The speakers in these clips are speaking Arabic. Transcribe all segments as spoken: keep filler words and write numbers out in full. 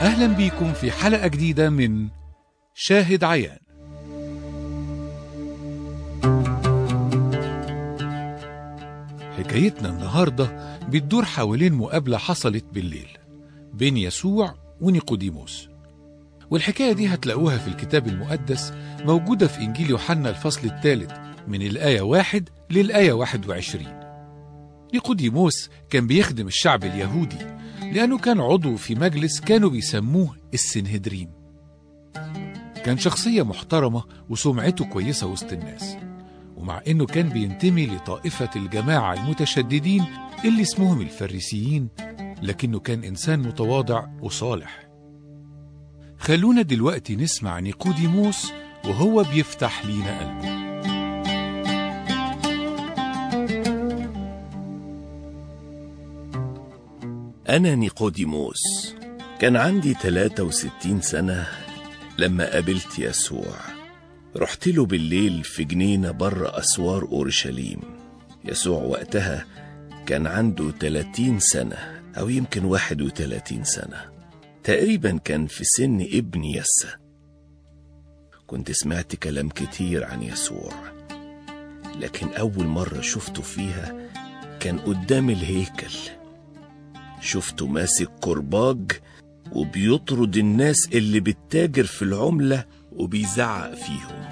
أهلا بيكم في حلقة جديدة من شاهد عيان. حكايتنا النهاردة بتدور حوالين مقابلة حصلت بالليل بين يسوع ونيقوديموس، والحكاية دي هتلاقوها في الكتاب المقدس موجودة في إنجيل يوحنا الفصل الثالث من الآية واحد للآية واحد وعشرين. نيقوديموس كان بيخدم الشعب اليهودي لأنه كان عضو في مجلس كانوا بيسموه السنهدريم. كان شخصية محترمة وسمعته كويسة وسط الناس، ومع إنه كان بينتمي لطائفة الجماعة المتشددين اللي اسمهم الفريسيين، لكنه كان إنسان متواضع وصالح. خلونا دلوقتي نسمع نيقوديموس وهو بيفتح لينا قلبه. أنا نيقوديموس، كان عندي ثلاثة وستين سنة لما قابلت يسوع. رحت له بالليل في جنينة بره أسوار أورشليم. يسوع وقتها كان عنده ثلاثين سنة أو يمكن واحد وثلاثين سنة، تقريبا كان في سن ابن يسى. كنت سمعت كلام كتير عن يسوع، لكن أول مرة شفته فيها كان قدام الهيكل. شفته ماسك كرباج وبيطرد الناس اللي بتتاجر في العملة وبيزعق فيهم.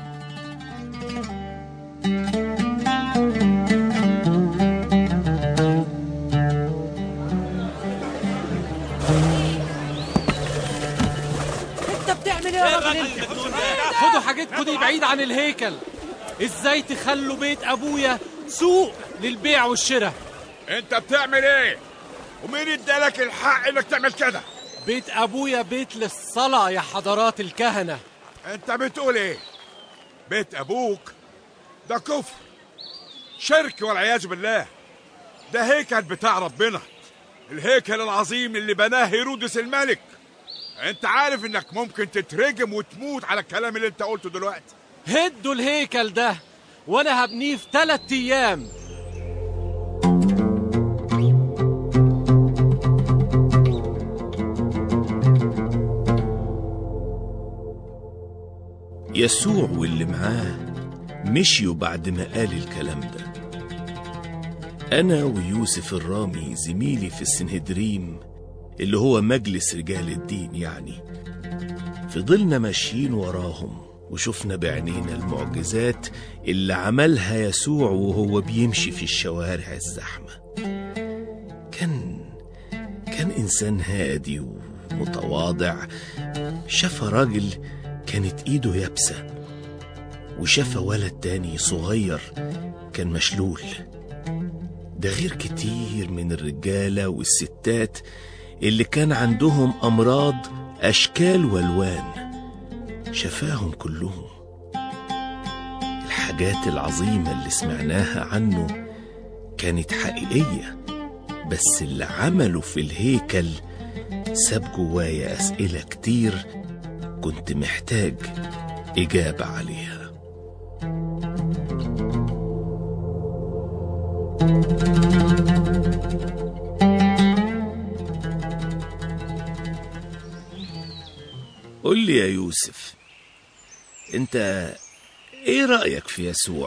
انت بتعمل ايه يا راجل انت؟ خدوا حاجتكم دي بعيد عن الهيكل. ازاي تخلوا بيت ابويا سوق للبيع والشراء؟ انت بتعمل ايه؟ ومين ادالك الحق انك تعمل كده؟ بيت ابويا بيت للصلاة يا حضرات الكهنة. انت بتقول ايه؟ بيت ابوك ده كفر، شرك والعياذ بالله. ده هيكل بتاع ربنا، الهيكل العظيم اللي بناه هيرودس الملك. انت عارف انك ممكن تترجم وتموت على الكلام اللي انت قلته دلوقتي. هدوا الهيكل ده وانا هبنيه في ثلاث ايام. يسوع واللي معاه مشيوا بعد ما قال الكلام ده. أنا ويوسف الرامي زميلي في السنهدريم اللي هو مجلس رجال الدين يعني، فضلنا ماشيين وراهم وشفنا بعينينا المعجزات اللي عملها يسوع وهو بيمشي في الشوارع الزحمة. كان كان إنسان هادي ومتواضع. شاف راجل كانت ايده يابسة، وشاف ولد تاني صغير كان مشلول. ده غير كتير من الرجالة والستات اللي كان عندهم أمراض أشكال والوان. شفاهم كلهم. الحاجات العظيمة اللي سمعناها عنه كانت حقيقية، بس اللي عمله في الهيكل ساب جوايا أسئلة كتير كنت محتاج إجابة عليها. قل لي يا يوسف، انت ايه رأيك في يسوع؟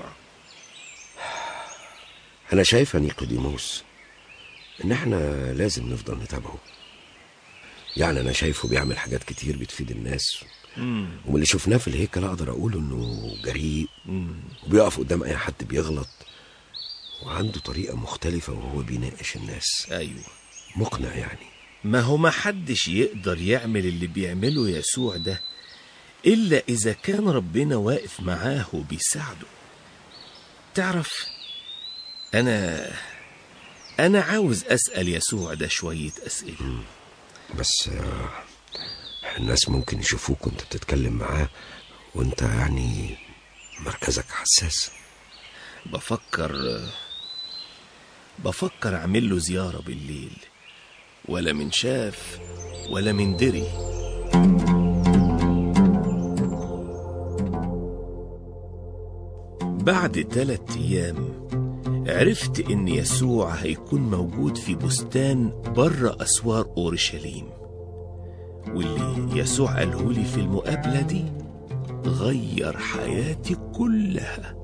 انا شايف يا نيقوديموس ان احنا لازم نفضل نتابعه. يعني انا شايفه بيعمل حاجات كتير بتفيد الناس، مم. ومن اللي شفناه في الهيكل اقدر اقول انه جريء، مم. وبيقف قدام اي حد بيغلط، وعنده طريقة مختلفة وهو بيناقش الناس. ايوه، مقنع يعني. ما هو ما حدش يقدر يعمل اللي بيعمله يسوع ده إلا إذا كان ربنا واقف معاه وبيساعده. تعرف، أنا أنا عاوز أسأل يسوع ده شوية أسئلة. بس الناس ممكن يشوفوك وانت بتتكلم معاه وانت يعني مركزك حساس. بفكر بفكر أعمل له زيارة بالليل، ولا من شاف ولا من دري. بعد ثلاث أيام عرفت إن يسوع هيكون موجود في بستان بره أسوار أورشليم، واللي يسوع قاله لي في المقابلة دي غير حياتي كلها.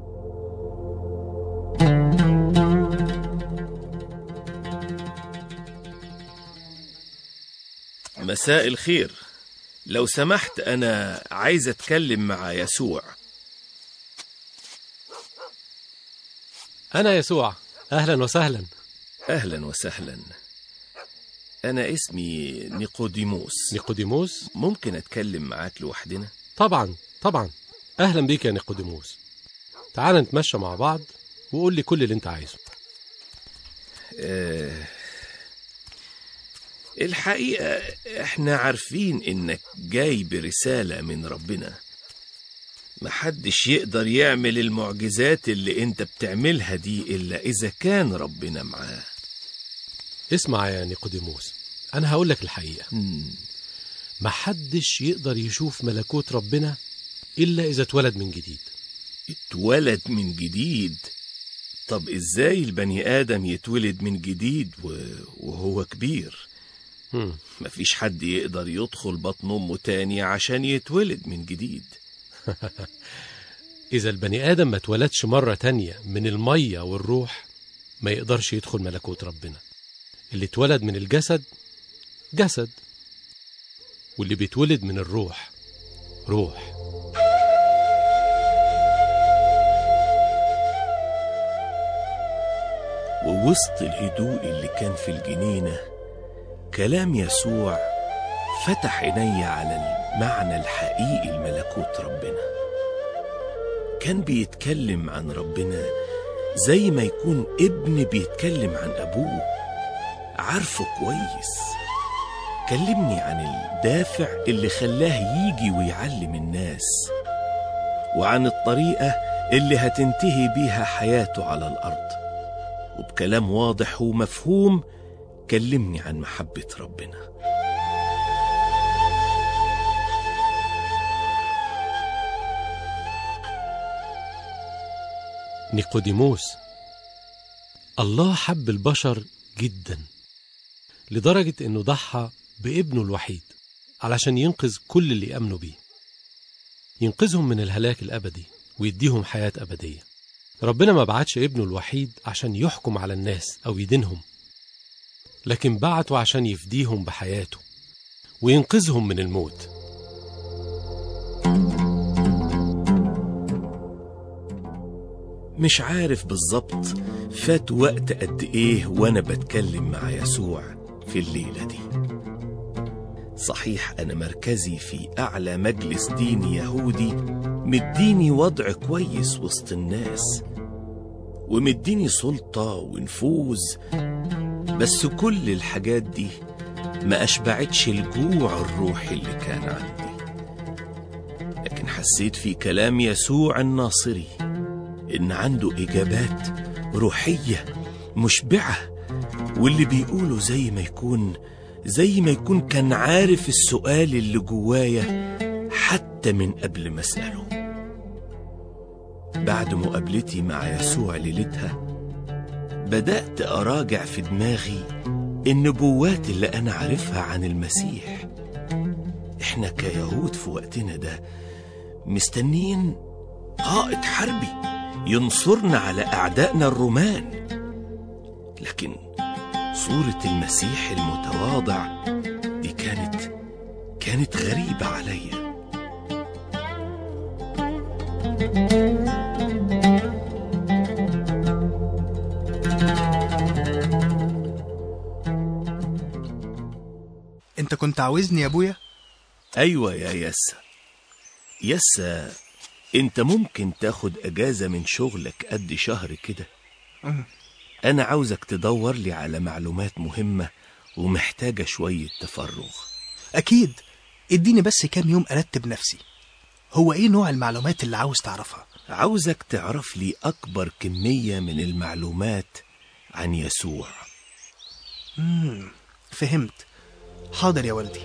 مساء الخير، لو سمحت أنا عايز أتكلم مع يسوع. أنا يسوع، أهلا وسهلا. أهلا وسهلا، أنا اسمي نيقوديموس. نيقوديموس؟ ممكن أتكلم معاك لوحدنا؟ طبعا طبعا، أهلا بيك يا نيقوديموس. تعال نتمشى مع بعض وقول لي كل اللي انت عايزه. أه الحقيقة احنا عارفين انك جاي برسالة من ربنا. محدش يقدر يعمل المعجزات اللي انت بتعملها دي إلا إذا كان ربنا معاه. اسمع يا نيقوديموس، أنا هقول لك الحقيقة. مم. محدش يقدر يشوف ملكوت ربنا إلا إذا اتولد من جديد. اتولد من جديد؟ طب إزاي البني آدم يتولد من جديد وهو كبير؟ مم. مفيش حد يقدر يدخل بطن أمه تاني عشان يتولد من جديد. إذا البني آدم ما اتولدش مرة تانية من المية والروح ما يقدرش يدخل ملكوت ربنا. اللي اتولد من الجسد جسد، واللي بيتولد من الروح روح. ووسط الهدوء اللي كان في الجنينة كلام يسوع فتح عيني على المعنى الحقيقي لملكوت ربنا. كان بيتكلم عن ربنا زي ما يكون ابن بيتكلم عن أبوه، عارفه كويس. كلمني عن الدافع اللي خلاه يجي ويعلم الناس، وعن الطريقة اللي هتنتهي بيها حياته على الأرض. وبكلام واضح ومفهوم كلمني عن محبة ربنا. نيقوديموس، الله حب البشر جدا لدرجة انه ضحى بابنه الوحيد علشان ينقذ كل اللي يأمنوا بيه، ينقذهم من الهلاك الأبدي ويديهم حياة أبدية. ربنا ما بعتش ابنه الوحيد عشان يحكم على الناس أو يدينهم، لكن بعته عشان يفديهم بحياته وينقذهم من الموت. مش عارف بالظبط فات وقت قد ايه وانا بتكلم مع يسوع في الليلة دي. صحيح انا مركزي في اعلى مجلس ديني يهودي مديني وضع كويس وسط الناس ومديني سلطة ونفوذ، بس كل الحاجات دي ما أشبعتش الجوع الروحي اللي كان عندي. لكن حسيت في كلام يسوع الناصري إن عنده إجابات روحية مشبعة، واللي بيقوله زي ما يكون زي ما يكون كان عارف السؤال اللي جوايا حتى من قبل ما أسأله. بعد مقابلتي مع يسوع ليلتها بدأت أراجع في دماغي النبوات اللي أنا عارفها عن المسيح. إحنا كيهود في وقتنا ده مستنين قائد حربي ينصرنا على أعدائنا الرومان، لكن صورة المسيح المتواضع دي كانت كانت غريبة عليا. انت كنت عاوزني يا ابويا؟ ايوه يا يسا. يسا، انت ممكن تاخد اجازة من شغلك قد شهر كده؟ انا عاوزك تدور لي على معلومات مهمة ومحتاجة شوية تفرغ. اكيد، اديني بس كام يوم ارتب نفسي. هو ايه نوع المعلومات اللي عاوز تعرفها؟ عاوزك تعرف لي اكبر كمية من المعلومات عن يسوع. امم فهمت. حاضر يا والدي.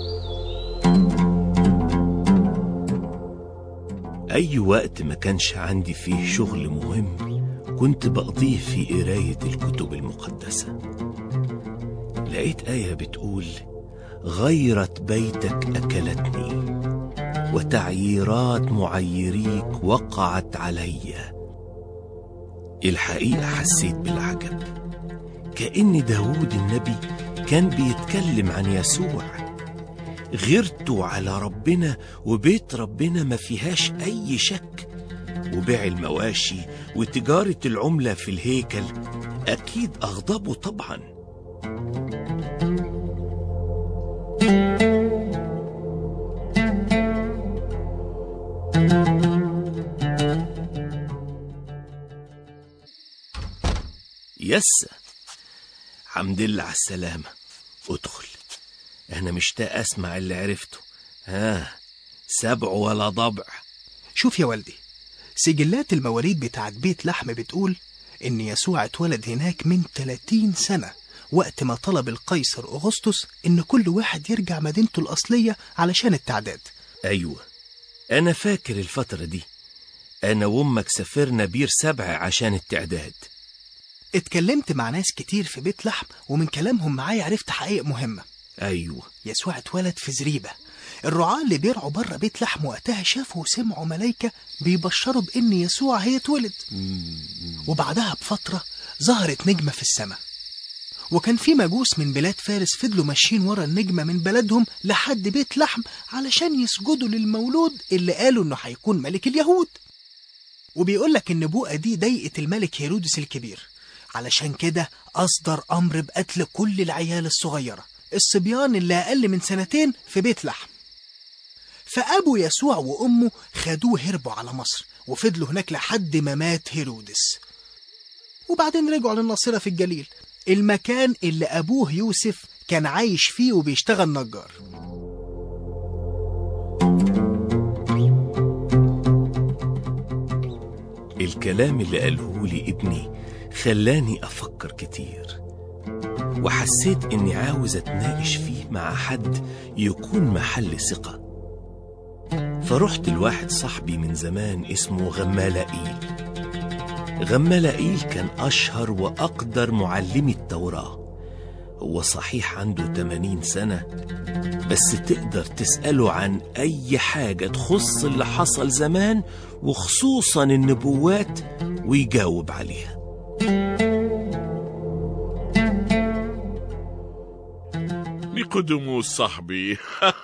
أي وقت ما كانش عندي فيه شغل مهم كنت بقضيه في قراية الكتب المقدسة. لقيت آية بتقول: غيرة بيتك أكلتني، وتعييرات معيريك وقعت علي. الحقيقة حسيت بالعجب، كأن داود النبي كان بيتكلم عن يسوع. غيرته على ربنا وبيت ربنا ما فيهاش أي شك، وبيع المواشي وتجارة العملة في الهيكل أكيد أغضبه طبعا. يس، حمد لله على السلامة. ادخل، أنا مشتاق أسمع اللي عرفته. ها، سبع ولا ضبع؟ شوف يا والدي، سجلات المواليد بتاعت بيت لحم بتقول إن يسوع اتولد هناك من ثلاثين سنة، وقت ما طلب القيصر أغسطس إن كل واحد يرجع مدينته الأصلية علشان التعداد. أيوة، أنا فاكر الفترة دي. أنا وأمك سافرنا بير سبع عشان التعداد. اتكلمت مع ناس كتير في بيت لحم، ومن كلامهم معايا عرفت حقائق مهمة. أيوة، يسوع اتولد في زريبة. الرعاة اللي بيرعوا بره بيت لحم وقتها شافوا وسمعوا ملايكة بيبشروا بإن يسوع هيتولد. وبعدها بفترة ظهرت نجمة في السماء، وكان في مجوس من بلاد فارس فضلوا ماشيين ورا النجمة من بلدهم لحد بيت لحم علشان يسجدوا للمولود اللي قالوا إنه هيكون ملك اليهود. وبيقولك النبوءة دي ضايقت الملك هيرودس الكبير، علشان كده أصدر أمر بقتل كل العيال الصغيرة، الصبيان اللي أقل من سنتين في بيت لحم. فأبو يسوع وأمه خدوه هربوا على مصر، وفضلوا هناك لحد ما مات هيرودس. وبعدين رجعوا للناصرة في الجليل، المكان اللي أبوه يوسف كان عايش فيه وبيشتغل نجار. الكلام اللي قاله لي ابني خلاني أفكر كتير، وحسيت إني عاوز أتناقش فيه مع حد يكون محل ثقة. فرحت لواحد صاحبي من زمان اسمه غمالائيل. غمالائيل كان أشهر وأقدر معلمي التوراة. هو صحيح عنده ثمانين سنة، بس تقدر تسأله عن أي حاجة تخص اللي حصل زمان، وخصوصا النبوات، ويجاوب عليها. نيقوديموس صاحبي.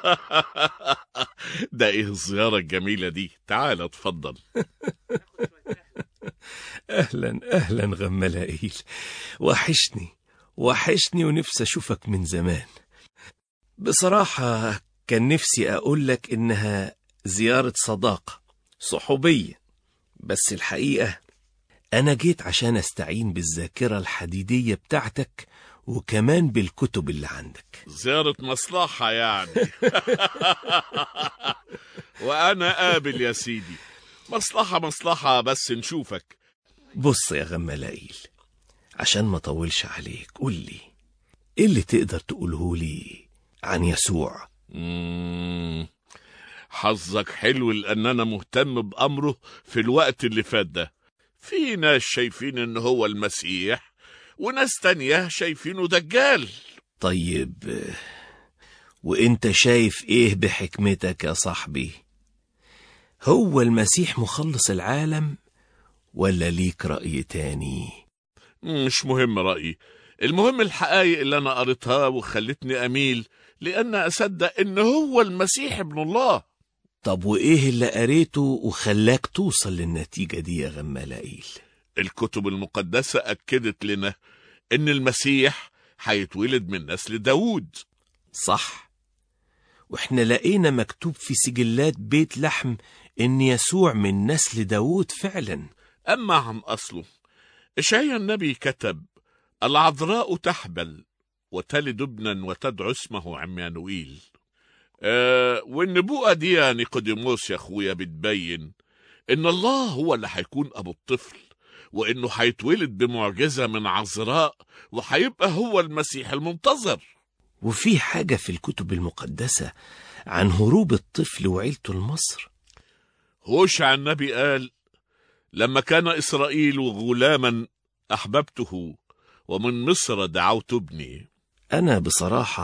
ده ايه الزيارة الجميلة دي؟ تعال اتفضل. أهلا أهلا غمالائيل، وحشني وحشني ونفسي أشوفك من زمان. بصراحة كان نفسي أقولك إنها زيارة صداقة صحوبية، بس الحقيقة أنا جيت عشان أستعين بالذاكرة الحديدية بتاعتك، وكمان بالكتب اللي عندك. زيارة مصلحة يعني. وأنا قابل يا سيدي. مصلحة مصلحة، بس نشوفك. بص يا غمالائيل، عشان ما طولش عليك، قول لي إيه اللي تقدر تقوله لي عن يسوع؟ مم. حظك حلو لأن أنا مهتم بأمره في الوقت اللي فات ده. في ناس شايفين إن هو المسيح، وناس تانية شايفينه دجال. طيب، وإنت شايف إيه بحكمتك يا صاحبي؟ هو المسيح مخلص العالم ولا ليك رأي تاني؟ مش مهم رأيي، المهم الحقائق اللي أنا قريتها وخلتني أميل لأن أصدق إن هو المسيح ابن الله. طب وإيه اللي قريته وخلاك توصل للنتيجة دي يا غمالائيل؟ الكتب المقدسة أكدت لنا إن المسيح هيتولد من نسل داود. صح، وإحنا لقينا مكتوب في سجلات بيت لحم إن يسوع من نسل داود فعلا. أما عن أصله، إشعياء النبي كتب: العذراء تحبل وتلد ابنا وتدعو اسمه عمانوئيل. آه والنبوءة دي يا نيقوديموس يا أخويا بتبين إن الله هو اللي هيكون أبو الطفل، وإنه هيتولد بمعجزة من عذراء، وهيبقى هو المسيح المنتظر. وفي حاجة في الكتب المقدسة عن هروب الطفل وعيلته لمصر. هوشع النبي قال: لما كان إسرائيل غلاما أحببته، ومن مصر دعوت ابني. أنا بصراحة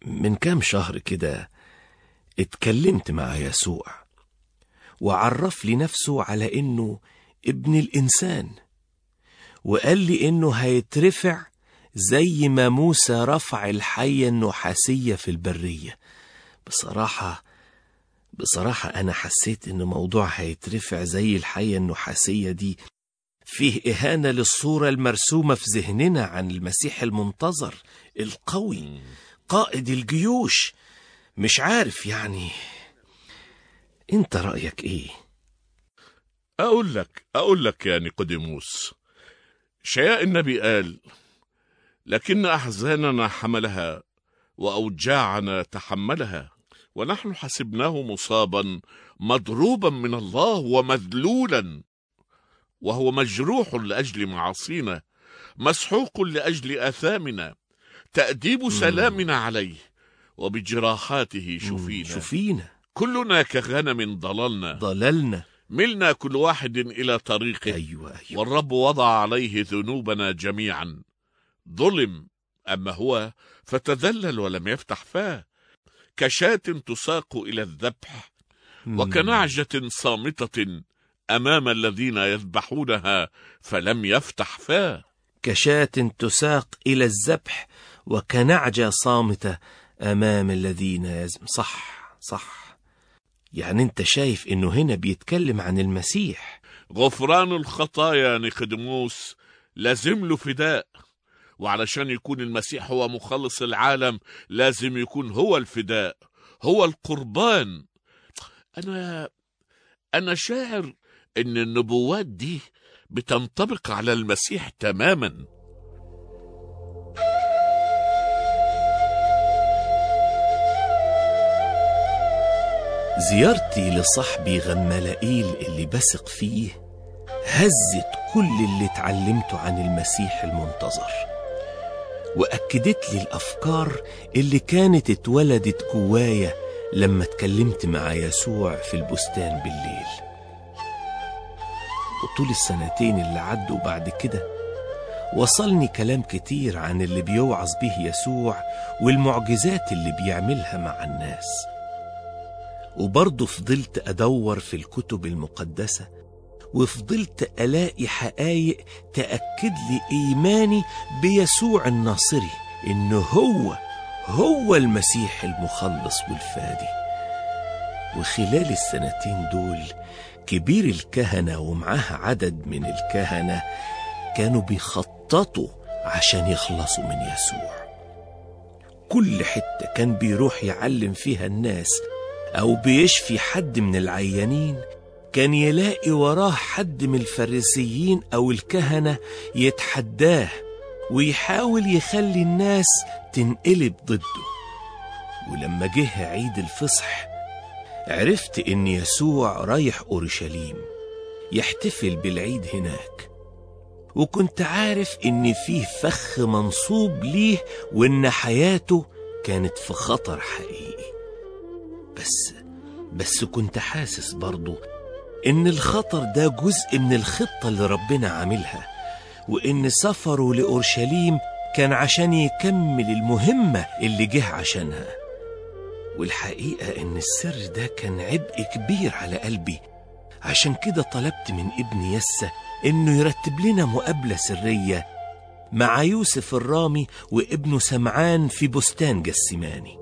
من كام شهر كده اتكلمت مع يسوع وعرف لي نفسه على إنه ابن الإنسان، وقال لي إنه هيترفع زي ما موسى رفع الحية النحاسية في البرية. بصراحة بصراحة أنا حسيت إن موضوع هيترفع زي الحية النحاسية دي فيه إهانة للصورة المرسومة في ذهننا عن المسيح المنتظر القوي قائد الجيوش. مش عارف يعني، انت رأيك ايه؟ أقول لك أقول لك يا نيقوديموس، شياء النبي قال: لكن أحزاننا حملها وأوجاعنا تحملها، ونحن حسبناه مصابا مضروبا من الله ومذلولا، وهو مجروح لأجل معاصينا، مسحوق لأجل آثامنا، تأديب سلامنا عليه، وبجراحاته شفينا. شفينا كلنا كغنم ضللنا ضللنا ملنا كل واحد إلى طريقه. أيوة أيوة. والرب وضع عليه ذنوبنا جميعا. ظلم أما هو فتذلل ولم يفتح فاه، كشاة تساق إلى الذبح، وكنعجة صامتة أمام الذين يذبحونها فلم يفتح فاه. كشاة تساق إلى الذبح وكنعجة صامتة أمام الذين يزم. صح صح، يعني انت شايف انه هنا بيتكلم عن المسيح. غفران الخطايا نيقوديموس لازم له فداء، وعلشان يكون المسيح هو مخلص العالم لازم يكون هو الفداء، هو القربان. أنا أنا شاعر إن النبوات دي بتنطبق على المسيح تماما. زيارتي لصاحبي غمالائيل اللي بثق فيه هزت كل اللي اتعلمته عن المسيح المنتظر، وأكدت لي الأفكار اللي كانت اتولدت جوايا لما اتكلمت مع يسوع في البستان بالليل. وطول السنتين اللي عدوا بعد كده وصلني كلام كتير عن اللي بيوعظ به يسوع والمعجزات اللي بيعملها مع الناس. وبرضه فضلت أدور في الكتب المقدسة، وفضلت ألاقي حقايق تأكد لي إيماني بيسوع الناصري، إنه هو هو المسيح المخلص والفادي. وخلال السنتين دول كبير الكهنة ومعاه عدد من الكهنة كانوا بيخططوا عشان يخلصوا من يسوع. كل حتة كان بيروح يعلم فيها الناس أو بيشفي حد من العيانين كان يلاقي وراه حد من الفريسيين أو الكهنة يتحداه ويحاول يخلي الناس تنقلب ضده. ولما جه عيد الفصح عرفت إن يسوع رايح أورشليم يحتفل بالعيد هناك، وكنت عارف إن فيه فخ منصوب ليه وإن حياته كانت في خطر حقيقي. بس بس كنت حاسس برضو إن الخطر ده جزء من الخطة اللي ربنا عاملها، وإن سفره لأورشليم كان عشان يكمل المهمة اللي جه عشانها. والحقيقة إن السر ده كان عبء كبير على قلبي، عشان كده طلبت من ابن يسى إنه يرتب لنا مقابلة سرية مع يوسف الرامي وابنه سمعان في بستان جسيماني.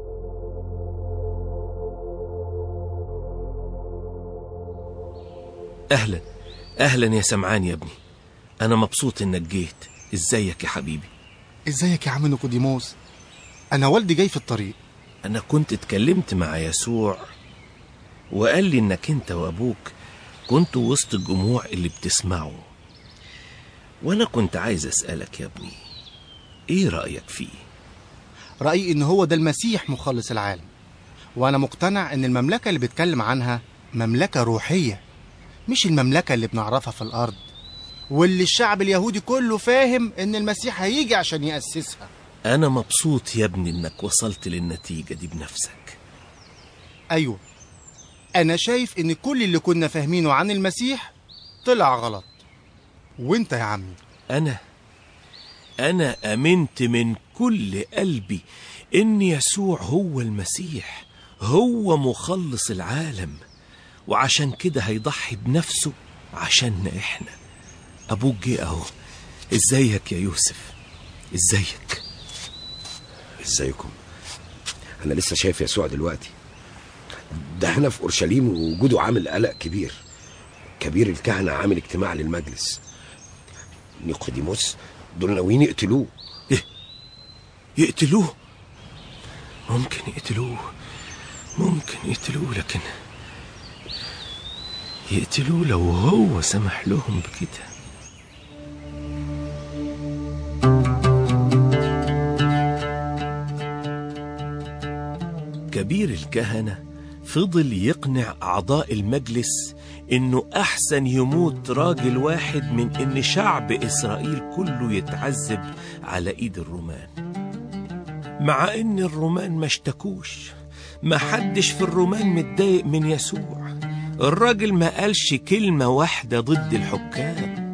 أهلا أهلا يا سمعان يا ابني، أنا مبسوط إنك جيت. إزيك يا حبيبي؟ إزيك يا عم نيقوديموس؟ أنا والدي جاي في الطريق. أنا كنت اتكلمت مع يسوع وقال لي إنك أنت وأبوك كنتوا وسط الجموع اللي بتسمعوا، وأنا كنت عايز أسألك يا ابني، إيه رأيك فيه؟ رأيي إن هو ده المسيح مخلص العالم، وأنا مقتنع إن المملكة اللي بيتكلم عنها مملكة روحية، مش المملكة اللي بنعرفها في الأرض، واللي الشعب اليهودي كله فاهم إن المسيح هيجي عشان يأسسها. أنا مبسوط يا ابني إنك وصلت للنتيجة دي بنفسك. أيوة، أنا شايف إن كل اللي كنا فاهمينه عن المسيح طلع غلط. وإنت يا عمي؟ أنا أنا أمنت من كل قلبي إن يسوع هو المسيح، هو مخلص العالم، وعشان كده هيضحي بنفسه عشاننا إحنا. أبوك جه أهو. إزيك يا يوسف؟ إزيك؟ ازيكم؟ انا لسه شايف يسوع دلوقتي، ده هنا في اورشليم، ووجوده عامل قلق كبير. كبير الكهنة عامل اجتماع للمجلس. نيقوديموس دول ناويين يقتلوه. إيه؟ يقتلوه؟ ممكن يقتلوه، ممكن يقتلوه، لكن يقتلوه لو هو سمح لهم بكده. كبير الكهنة فضل يقنع أعضاء المجلس إنه أحسن يموت راجل واحد من إن شعب إسرائيل كله يتعذب على إيد الرومان. مع إن الرومان ما اشتكوش، ما حدش في الرومان متضايق من يسوع. الراجل ما قالش كلمة واحدة ضد الحكام.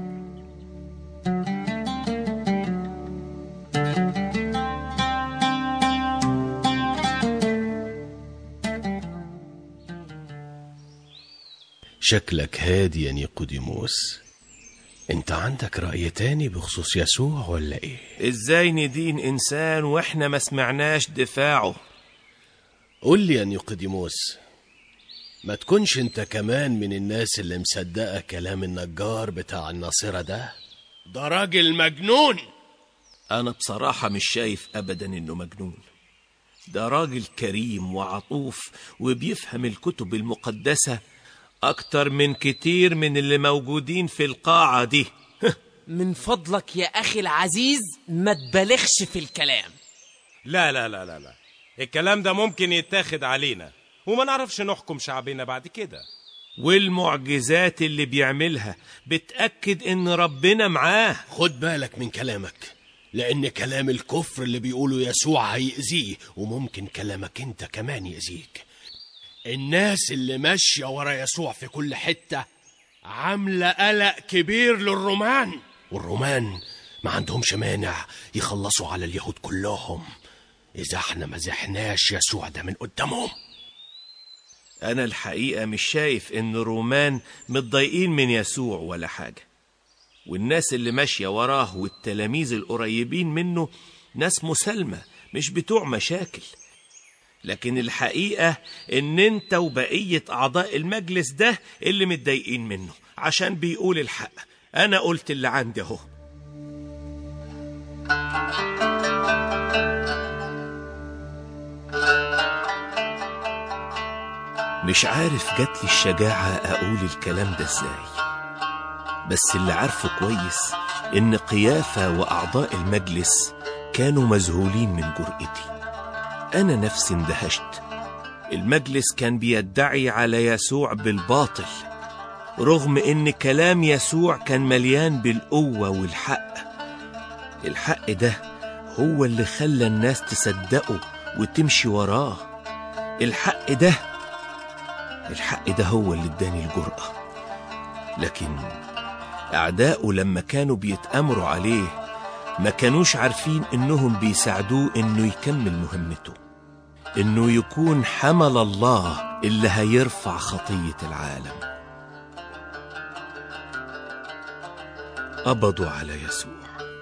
شكلك هادي يا نيقوديموس. انت عندك رأي تاني بخصوص يسوع ولا ايه؟ ازاي ندين انسان واحنا ما سمعناش دفاعه؟ قول لي يا نيقوديموس، ما تكونش انت كمان من الناس اللي مصدقة كلام النجار بتاع الناصرة ده؟ ده راجل مجنون. انا بصراحة مش شايف ابدا انه مجنون. ده راجل كريم وعطوف وبيفهم الكتب المقدسة أكتر من كتير من اللي موجودين في القاعة دي. من فضلك يا أخي العزيز ما تبالغش في الكلام. لا لا لا لا لا، الكلام ده ممكن يتاخد علينا وما نعرفش نحكم شعبنا بعد كده. والمعجزات اللي بيعملها بتأكد إن ربنا معاه. خد بالك من كلامك، لأن كلام الكفر اللي بيقوله يسوع هيأذيه، وممكن كلامك انت كمان يأذيك. الناس اللي ماشية ورا يسوع في كل حتة عاملة قلق كبير للرومان، والرومان ما عندهمش مانع يخلصوا على اليهود كلهم إذا احنا ما زحناش يسوع ده من قدامهم. أنا الحقيقة مش شايف إن الرومان متضايقين من يسوع ولا حاجة، والناس اللي ماشية وراه والتلاميذ القريبين منه ناس مسالمة مش بتوع مشاكل. لكن الحقيقة إن أنت وبقية أعضاء المجلس ده اللي متضايقين منه عشان بيقول الحق. أنا قلت اللي عندي أهو. مش عارف جاتلي الشجاعة أقول الكلام ده إزاي، بس اللي عارفه كويس إن قيافة وأعضاء المجلس كانوا مذهولين من جرأتي. أنا نفسي اندهشت. المجلس كان بيدعي على يسوع بالباطل، رغم إن كلام يسوع كان مليان بالقوة والحق. الحق ده هو اللي خلى الناس تصدقه وتمشي وراه. الحق ده الحق ده هو اللي اداني الجرأة. لكن أعداؤه لما كانوا بيتأمروا عليه ما كانوش عارفين إنهم بيساعدوه إنه يكمل مهمته، إنه يكون حمل الله اللي هيرفع خطية العالم. قبضوا على يسوع،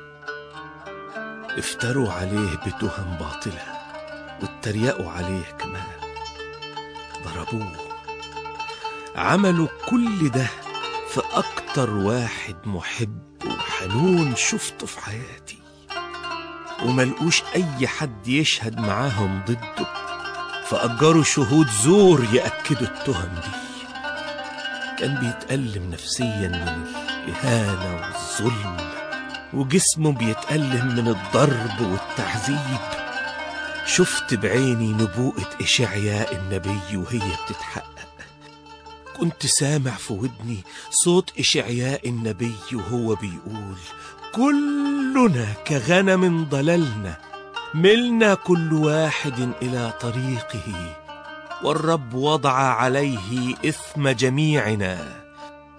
افتروا عليه بتهم باطلة واتريقوا عليه كمان، ضربوه، عملوا كل ده في أكتر واحد محب وحنون شفته في حياتي، وملقوش أي حد يشهد معاهم ضده، فأجروا شهود زور يأكدوا التهم دي. كان بيتألم نفسيا من الإهانة والظلم، وجسمه بيتألم من الضرب والتعذيب. شفت بعيني نبوءة إشعياء النبي وهي بتتحقق. كنت سامع في ودني صوت إشعياء النبي وهو بيقول: كلنا كغنم ضللنا، ملنا كل واحد إلى طريقه، والرب وضع عليه إثم جميعنا.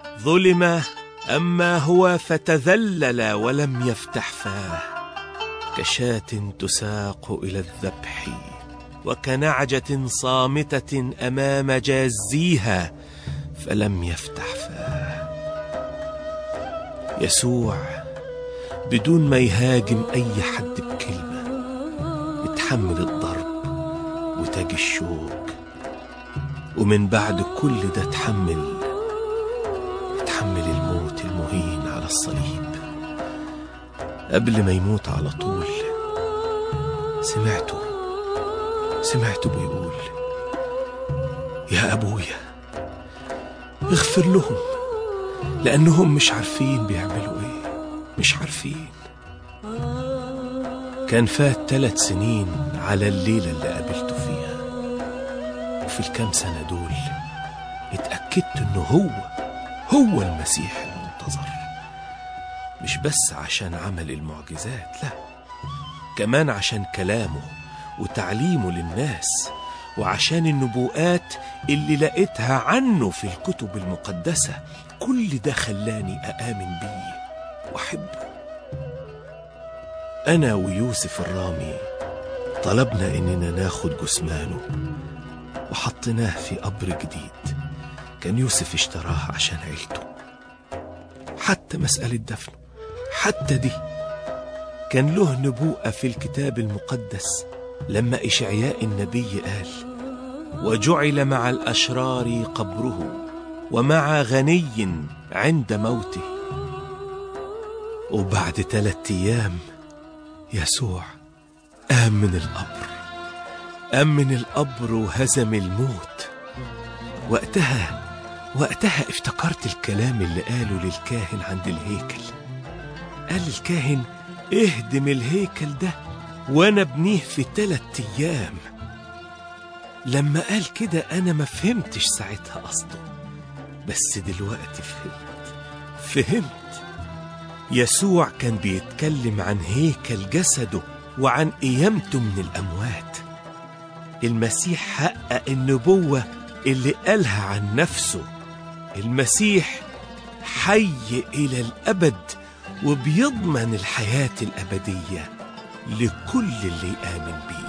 ظلم أما هو فتذلل ولم يفتح فاه، كشاة تساق إلى الذبح، وكنعجة صامتة أمام جازيها فلم يفتح فاه. يسوع بدون ما يهاجم أي حد بكلمة يتحمل الضرب وتاج الشوك، ومن بعد كل ده تحمل تحمل الموت المهين على الصليب. قبل ما يموت على طول سمعته سمعته بيقول: يا أبويا اغفر لهم لأنهم مش عارفين بيعملوا ايه، مش عارفين. كان فات ثلاث سنين على الليلة اللي قابلته فيها، وفي الكام سنة دول اتأكدت انه هو هو المسيح المنتظر، مش بس عشان عمل المعجزات، لا، كمان عشان كلامه وتعليمه للناس، وعشان النبوءات اللي لقيتها عنه في الكتب المقدسة. كل ده خلاني أآمن بيه وأحبه. أنا ويوسف الرامي طلبنا إننا ناخد جثمانه وحطيناه في قبر جديد كان يوسف اشتراه عشان عيلته. حتى مسألة دفنه، حتى دي كان له نبوءة في الكتاب المقدس لما إشعياء النبي قال: وجعل مع الأشرار قبره ومع غني عند موته. وبعد ثلاثة أيام يسوع قام من القبر، قام من القبر وهزم الموت. وقتها وقتها افتكرت الكلام اللي قاله للكاهن عند الهيكل. قال الكاهن: اهدم الهيكل ده وانا ابنيه في ثلاث ايام. لما قال كده انا ما فهمتش ساعتها قصده، بس دلوقتي فهمت فهمت يسوع كان بيتكلم عن هيكل جسده وعن قيامته من الأموات. المسيح حقق النبوة اللي قالها عن نفسه. المسيح حي إلى الأبد وبيضمن الحياة الأبدية لكل اللي آمن بيه.